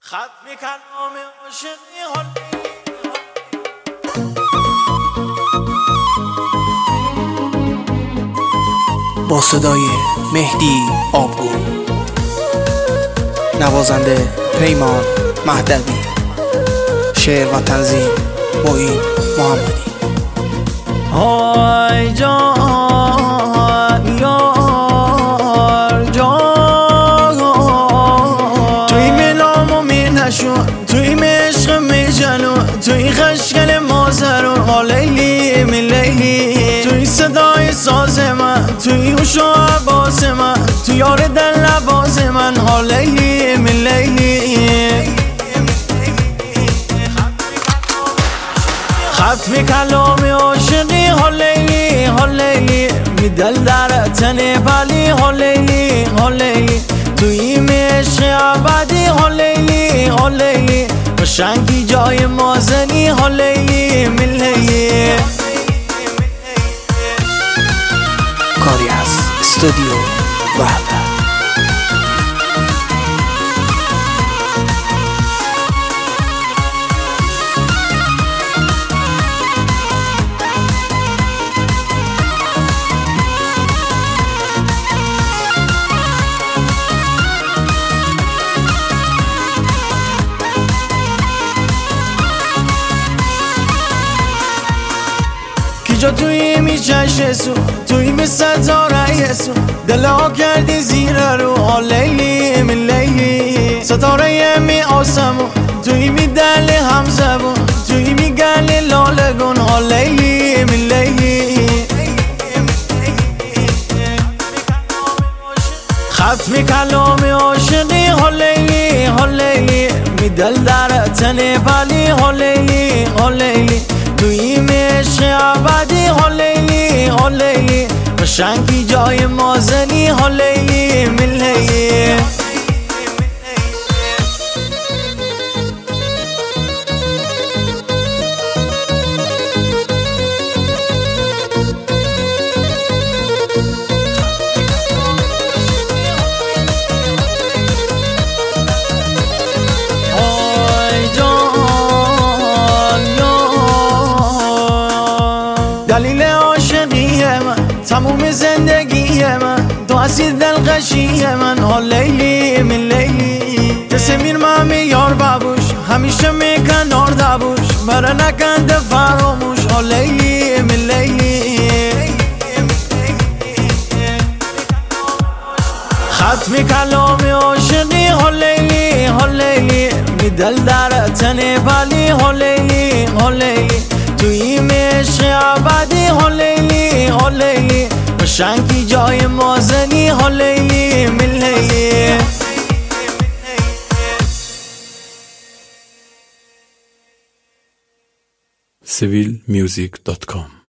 ختم کلام عاشقی حالی با صدای مهدی آبگو، نوازنده پیمان مهدوی، شعر و تنظیم معین محمدی. های جان یار جان، توی ملام و می نشون، توی مشق می جنون، توی خشکل مازرون، ها لیلی می لیلی، توی صدای ساز من، توی اوش و عباس من، توی یار دل لباس من، ها لیلی می لیلی. ختم کلام عاشقی ها لیلی ها لیلی، می دل در تن بلی ها لیلی ها لیلی، توی مشق ابدی ها لیلی ها لیلی، قشنگی جای مازنی ها لیلی می لیلی. کاری از استودیو وحدت. جا توی می چشسو، توی می ستاره یسو، دلا کردی زیر رو، ها لیلی می لیلی، ستاره می آسمون، توی می دل هم زبون، توی می گل لالگون، ها لیلی می لیلی. ختم کلام عاشقی ها لیلی ها لیلی، می دل در تن بلی ها لیلی ها لیلی، توی مشق ابدی ها لیلی ها لیلی، قشنگی جای مازنی ها لیلی می لیلی. دلیل عاشقی من، تموم زندگی من، تو هستی دلغشی من، ها لیلی می لیلی، کسی میرمم یار ببوش، همیشه می کنار دبوش، بره نکنده فراموش، ها لیلی می لیلی. ختم کلام عاشقی ها لیلی ها لیلی، می دل در تن بلی ها لیلی ها لیلی، توی مشق ابدی ها لیلی ها لیلی، قشنگی جای مازنی ها لیلی می لیلی. civilmusic.com